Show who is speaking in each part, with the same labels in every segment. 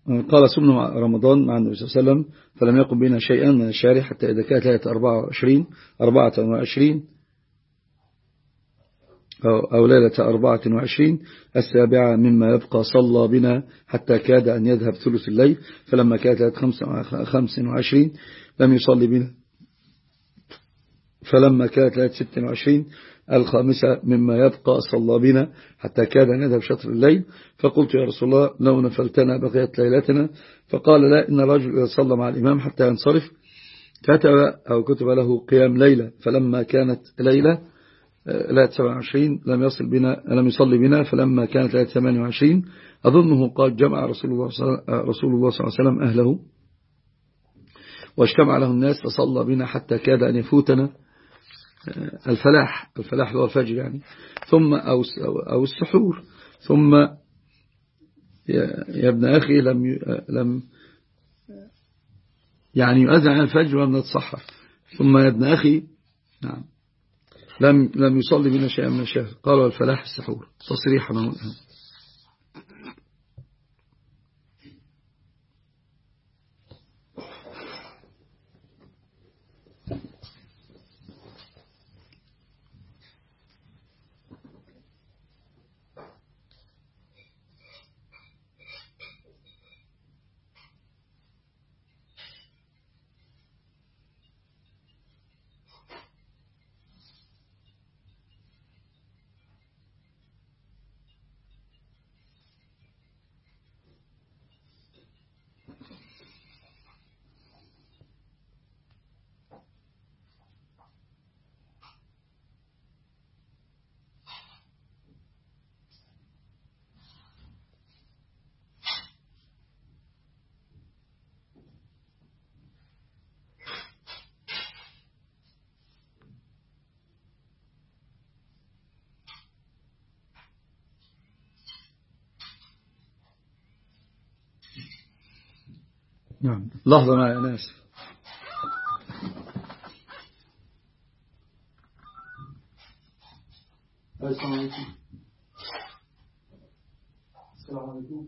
Speaker 1: قال صمنا رمضان مع النبي صلى الله عليه وسلم فلم يقم بنا شيئا من الشهر حتى إذا كانت ليلة 24 أو ليلة 24 السابعة مما يبقى صلى بنا حتى كاد أن يذهب ثلث الليل، فلما كانت ليلة 25 لم يصلي بنا، فلما كانت ليلة 26 الخامسة مما يبقى صلى بنا حتى كاد أن يذهب شطر الليل، فقلت يا رسول الله لو نفلتنا بقيت ليلتنا، فقال لا، إن الرجل إذا صلى مع الإمام حتى ينصرف كتب له قيام ليلة، فلما كانت ليلة 27 لم يصلي بنا، فلما كانت ليلة 28 أظنه قال جمع رسول الله صلى الله عليه وسلم أهله واجتمع له الناس فصلى بنا حتى كاد أن يفوتنا الفلاح هو الفجر يعني، ثم أو السحور، ثم يا ابن أخي لم يعني يؤذن عن الفجر ولم نتصحر، ثم يا ابن أخي نعم لم يصلي بنا شيئا من الشهر، قال والفلاح السحور تصريحا الآن. نعم لحظة معي أنا آسف. السلام عليكم. السلام عليكم.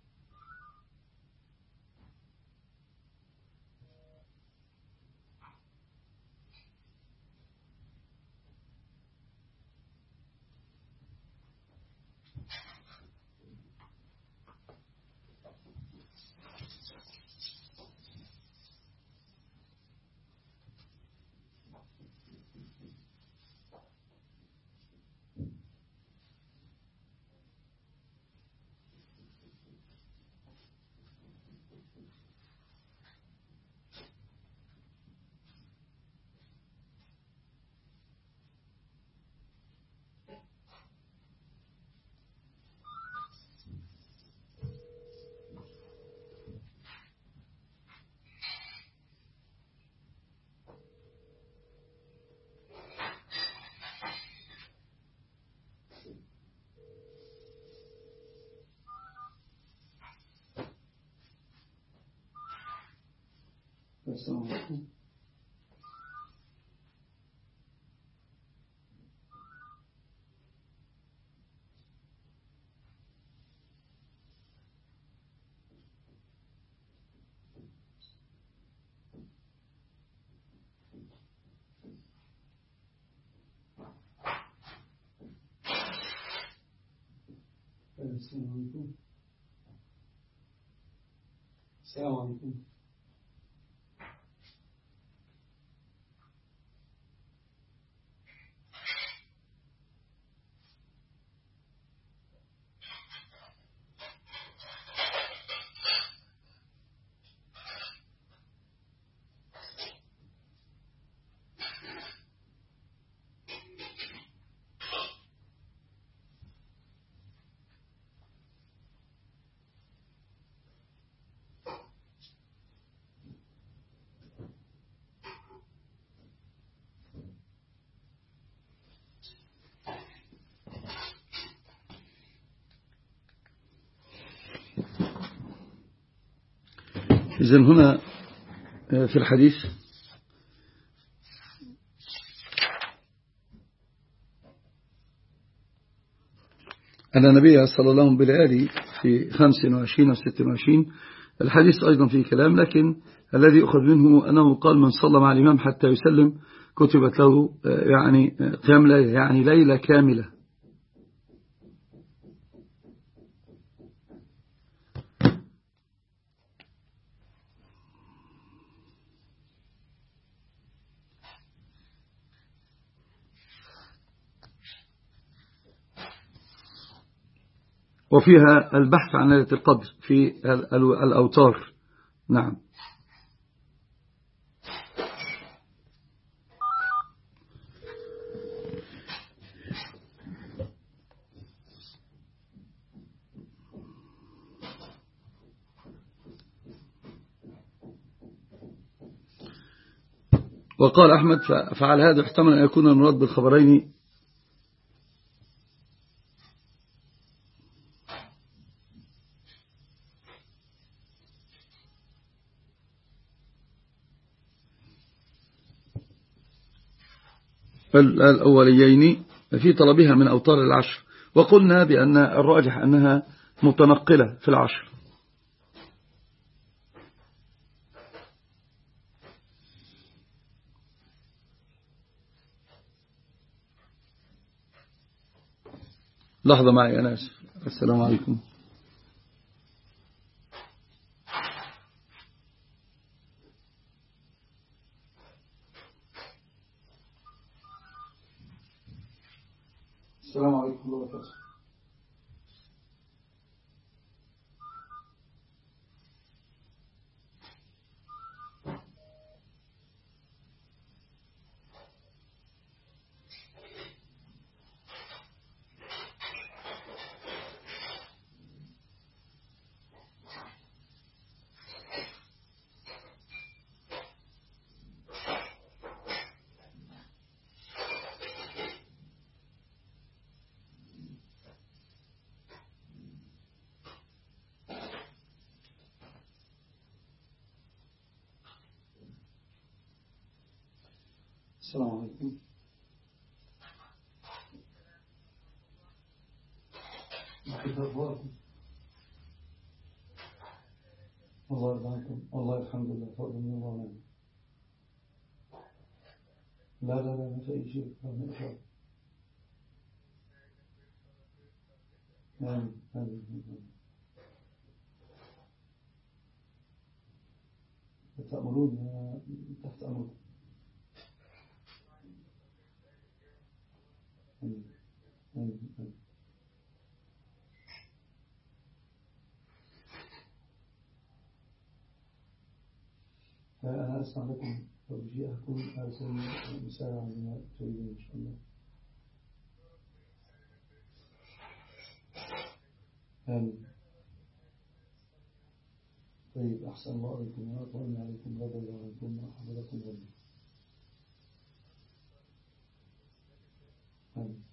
Speaker 1: السلام عليكم. السلام عليكم. السلام عليكم. إذن هنا في الحديث أن النبي صلى الله عليه وسلم بليالي في 25 و 26 الحديث أيضا فيه كلام، لكن الذي يؤخذ منه أنه قال من صلى مع الإمام حتى يسلم كتبت له يعني قيام ليلة، يعني ليلة كاملة. وفيها البحث عن ليلة القدر في الأوتار. نعم. وقال أحمد فعل هذا احتمل أن يكون المراد بالخبرين الأوليين في طلبها من أوتار العشر، وقلنا بأن الراجح أنها متنقلة في العشر. لحظة معي أنا آسف. السلام عليكم. السلام عليكم ورحمة الله وبركاته. السلام عليكم. الله يرضى الله الحمد لله فضل من الله ونعمه. لا لا لا ما في أي شيء. آمين آمين. تأمرون تحت أمركم. آمين آمين. فأنا أسمع لكم توجيهكم أرسل مساء عندما تريدون إن شاء الله. آمين. طيب أحسن الله عليكم وأطمئن عليكم غدا وعنكم وحفظكم غدا. آمين.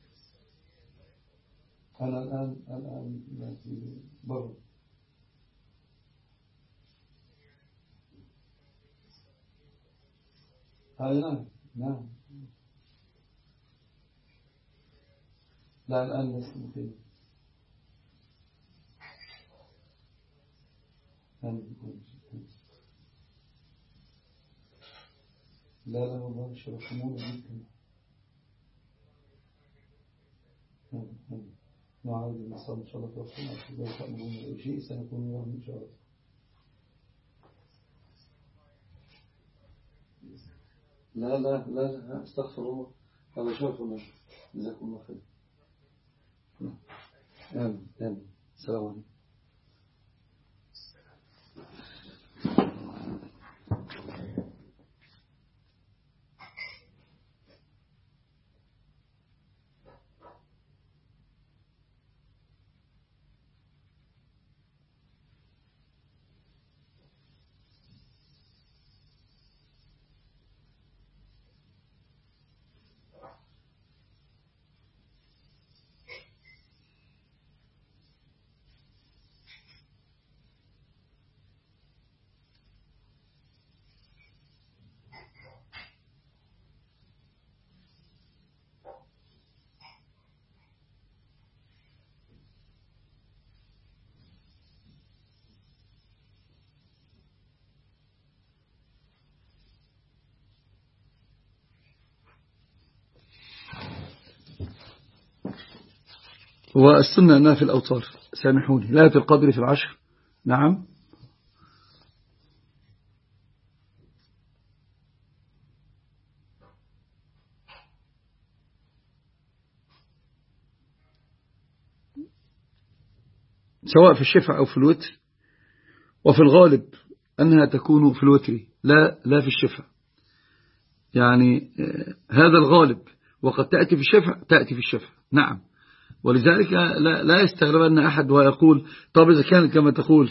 Speaker 1: أنا الآن في بره. نعم نعم. لا الآن لست مقيم. لا لا والله شرفمونا جدا. نعود المصاب إن شاء الله توفينا إذا تأمرون أي شيء سنكون معهم إن شاء الله. لا لا لا استغفر الله، هذا شرف الله. جزاكم الله خير. آمين آمين. السلام عليكم. والسنة أنها في الأوتار. سامحوني، ليلة القدر في العشر. نعم. سواء في الشفع أو في الوتر، وفي الغالب أنها تكون في الوتر لا في الشفع، يعني هذا الغالب. وقد تأتي في الشفع، تأتي في الشفع، نعم. ولذلك لا يستغرب أن أحد ويقول طب إذا كانت كما تقول.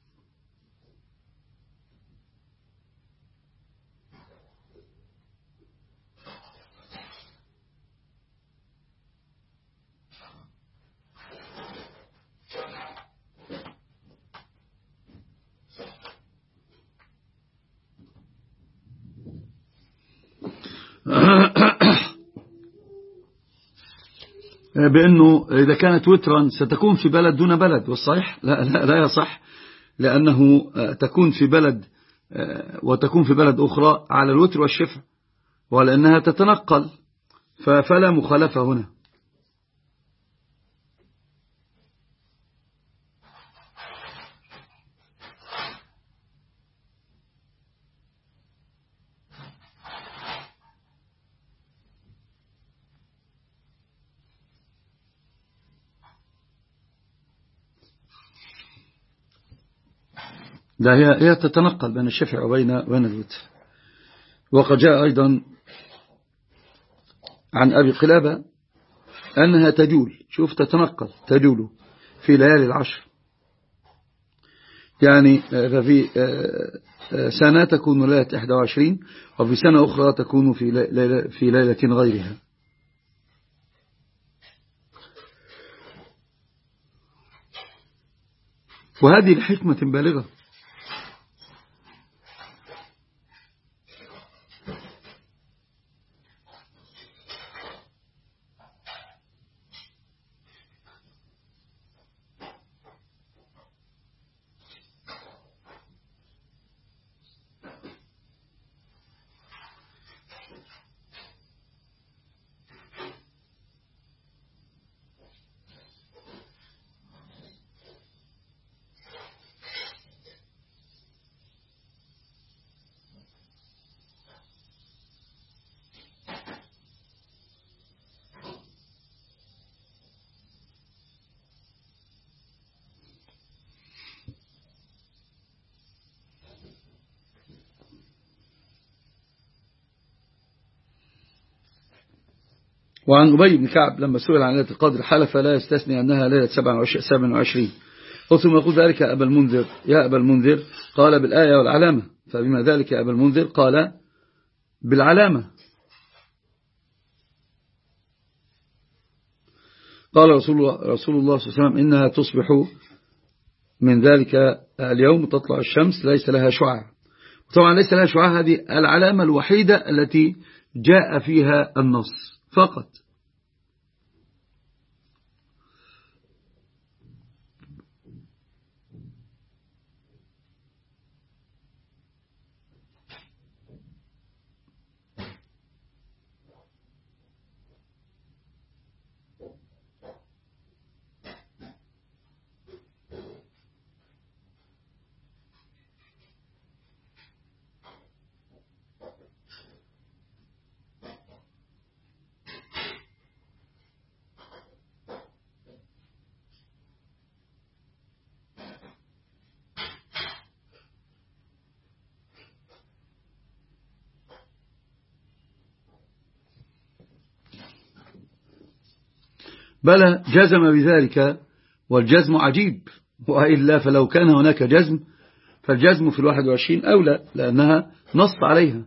Speaker 1: بأنه إذا كانت وترا ستكون في بلد دون بلد، والصحيح لا يصح، لأنه تكون في بلد وتكون في بلد أخرى على الوتر والشفع، ولأنها تتنقل، فلا مخالفة هنا. لا، هي تتنقل بين الشفع وبين الوتر. وقد جاء أيضا عن أبي قلابة أنها تجول، شوف تجول في ليالي العشر، يعني ففي سنة تكون ليلة 21، وفي سنة أخرى تكون في ليلة غيرها. وهذه لحكمة بالغة. وعن أبي بن كعب لما سئل عن ليلة القدر حلف لا يستثني أنها ليلة 27. ثم يقول ذلك أبا المنذر يا أبا المنذر، قال بالآية والعلامة. فبما ذلك يا أبا المنذر قال بالعلامة. قال رسول الله صلى الله عليه وسلم إنها تصبح من ذلك اليوم تطلع الشمس ليس لها شعاع. طبعا ليس لها شعاع هذه العلامة الوحيدة التي جاء فيها النص فقط. بلى جزم بذلك، والجزم عجيب، وإلا فلو كان هناك جزم فالجزم في 21 أولى، لأنها نص عليها.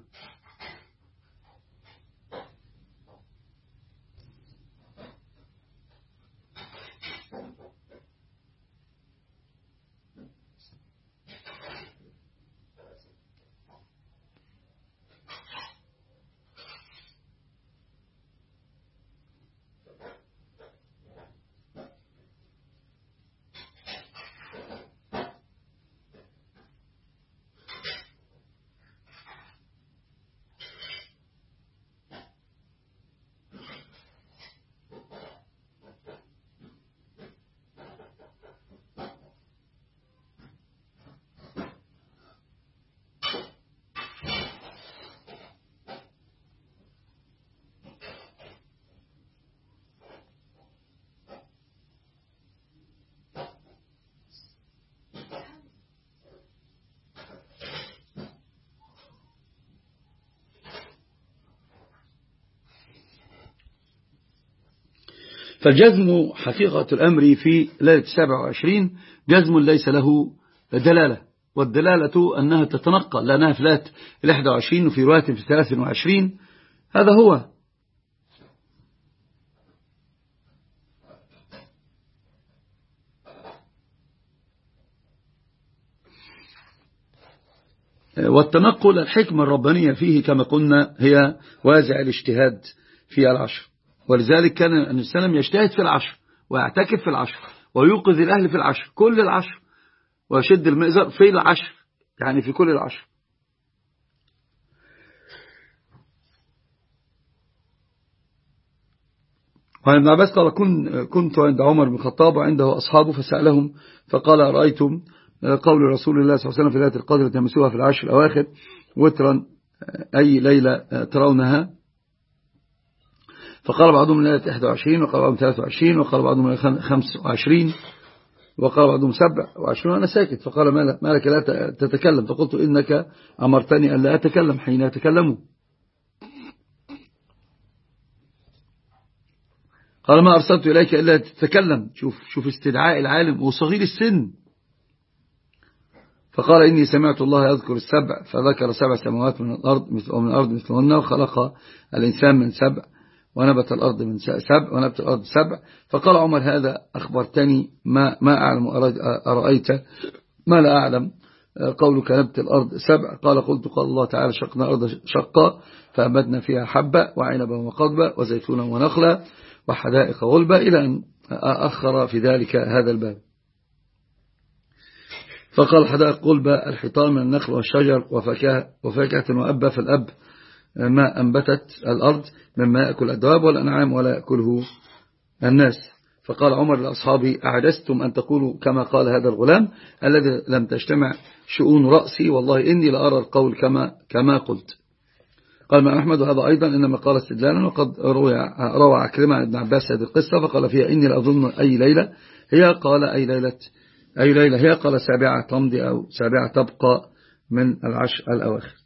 Speaker 1: فالجزم حقيقة الأمر في ليلة 27 جزم ليس له دلالة، والدلالة أنها تتنقل لأنها في ليلة 21 وفي رواية في 23. هذا هو. والتنقل الحكمة الربانية فيه كما قلنا هي وازع الاجتهاد في العشر، ولذلك كان النبي صلى الله عليه وسلم يجتهد في العشر ويعتكف في العشر ويوقظ الأهل في العشر، كل العشر، ويشد المئزر في العشر، يعني في كل العشر. وعن ابن عباس قال كنت عند عمر بن الخطاب وعنده أصحابه فسألهم فقال أرأيتم قول رسول الله صلى الله عليه وسلم في ليلة القدر تمسوها في العشر الأواخر وترا أي ليلة ترونها؟ فقال بعضهم ليلة 21 وقال بعضهم 23 وقال بعضهم 25 وقال بعضهم 27. أنا ساكت. فقال ما لك لا تتكلم؟ فقلت إنك أمرتني أن لا أتكلم حين يتكلموا. قال ما أرسلت إليك إلا تتكلم. شوف استدعاء العالم وصغير السن. فقال إني سمعت الله يذكر السبع فذكر 7 سماوات من الأرض ومن الأرض مثلهن وخلق الإنسان من 7 ونبت الأرض من 7 ونبت الأرض 7. فقال عمر هذا أخبرتني ما أعلم أرأيت ما لا أعلم قولك نبت الأرض 7. قلت قال الله تعالى شقنا الأرض شقا فأنبتنا فيها حبة وعنبا وقضبا وزيتونا ونخلا وحدائق غلبا إلى أن أخر في ذلك هذا الباب. فقال حدائق غلبا الحيطان من النخل والشجر وفاكهة وأبا، فالأب ما أنبتت الأرض مما يأكل الدواب والأنعام ولا يأكله الناس. فقال عمر لأصحابه أعجزتم أن تقولوا كما قال هذا الغلام الذي لم تجتمع شؤون رأسي، والله إني لأرى القول كما قلت. قال ما أحمد هذا أيضا إنما قال استدلالا، وقد روى عكرمة عن ابن عباس هذه القصة فقال فيها إني لأظن أي ليلة هي، قال أي ليلة هي، قال 7 تمضي أو 7 تبقى من العشر الأواخر.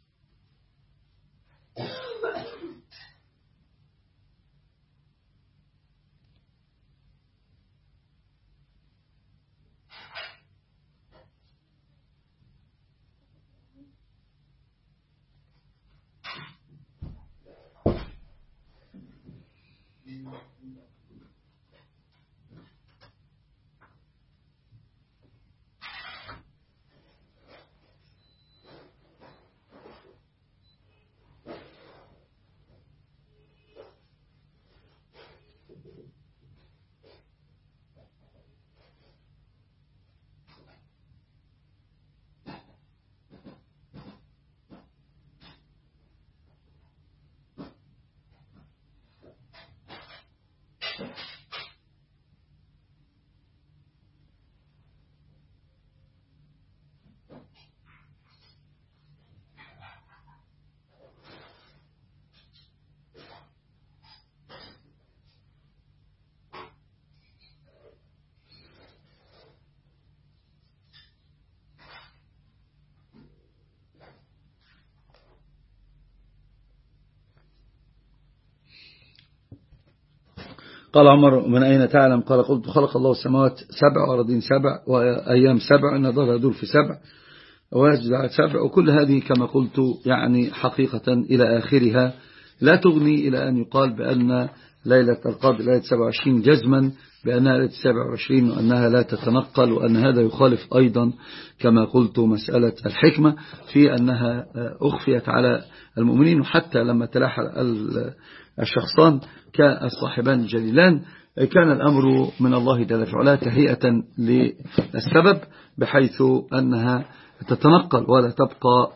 Speaker 1: قال عمر من أين تعلم؟ قلت خلق الله السماوات 7 وأرضين 7 وأيام 7 إن ظهر يدور في 7 ويسجد على 7، وكل هذه كما قلت يعني حقيقة إلى آخرها لا تغني إلى أن يقال بأن ليلة القدر ليلة 27 جزما بأنها ليلة 27 وأنها لا تتنقل، وأن هذا يخالف أيضا كما قلت مسألة الحكمة في أنها أخفيت على المؤمنين. وحتى لما تلاحى الشخصان كالصاحبان الجليلان كان الأمر من الله جل وعلا تهيئة للسبب بحيث أنها تتنقل ولا تبقى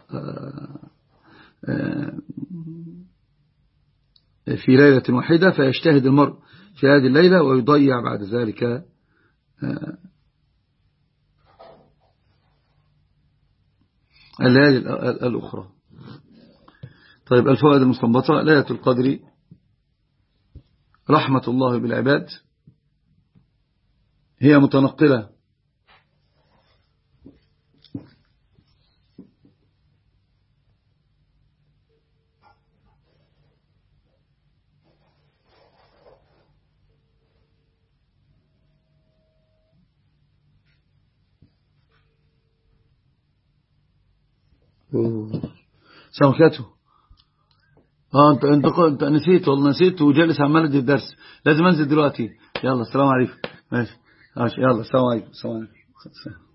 Speaker 1: في ليلة واحدة، فيجتهد المرء في هذه الليلة ويضيع بعد ذلك الليالي الأخرى. طيب الفوائد المستنبطة: ليلة القدر رحمة الله بالعباد، هي متنقلة سمكته. انت نسيت والله، نسيت وجالس عمال ادي الدرس. لازم انزل دلوقتي. يلا السلام عليكم. ماشي يلا السلام عليكم. السلام عليكم.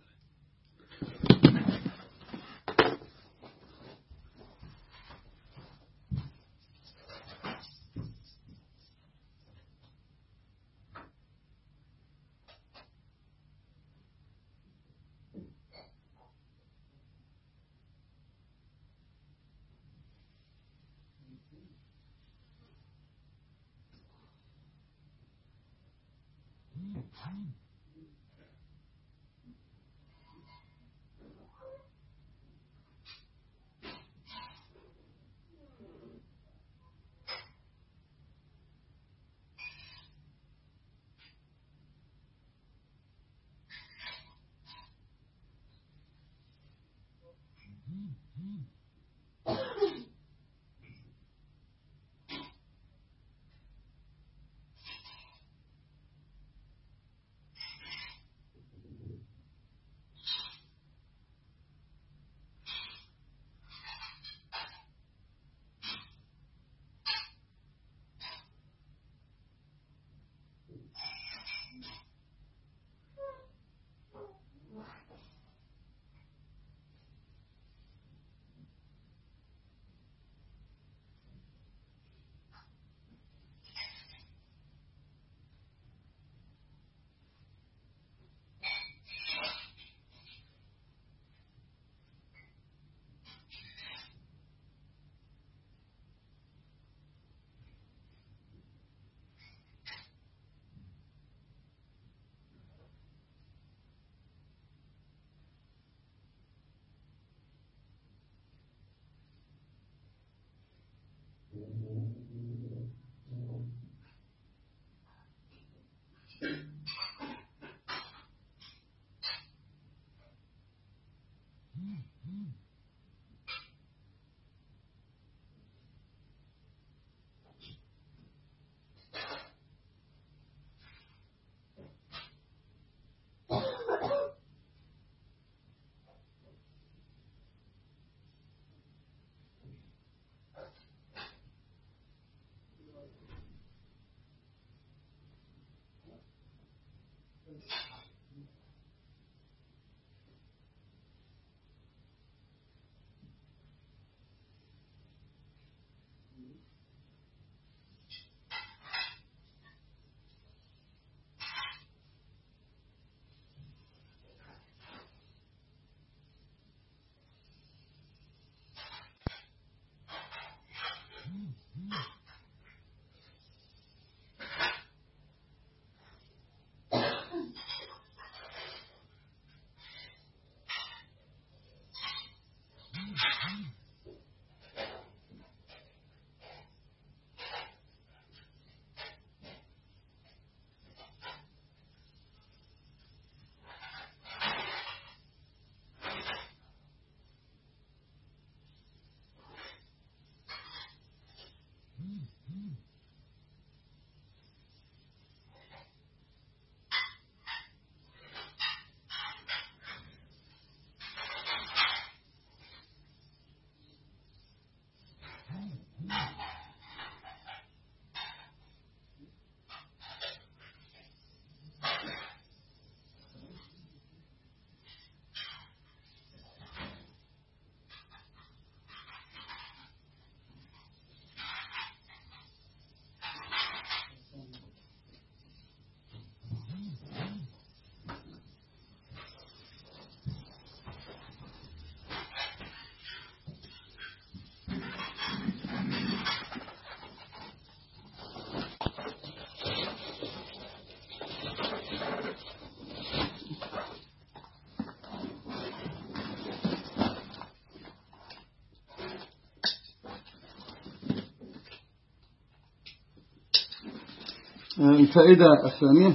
Speaker 1: الفائدة الثانية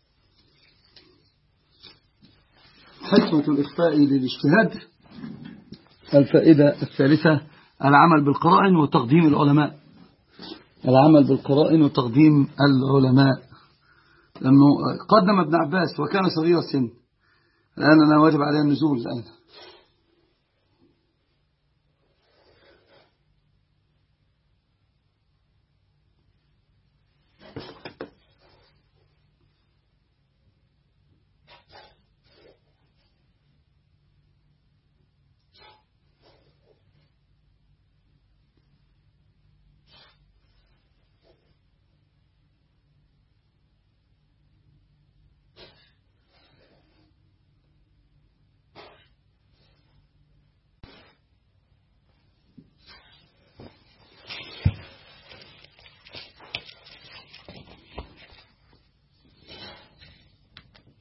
Speaker 1: حكمة الإخفاء للاجتهاد. الفائدة الثالثة العمل بالقرائن وتقديم العلماء. العمل بالقرائن وتقديم العلماء، لأنه قدم ابن عباس وكان صغير السن. الآن أنا واجب عليه النزول الآن.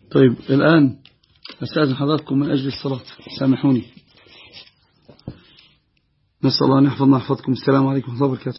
Speaker 1: طيب الآن أستاذن حضراتكم من أجل الصلاة، سامحوني. نسأل الله أن يحفظنا ويحفظكم. السلام عليكم ورحمة الله وبركاته.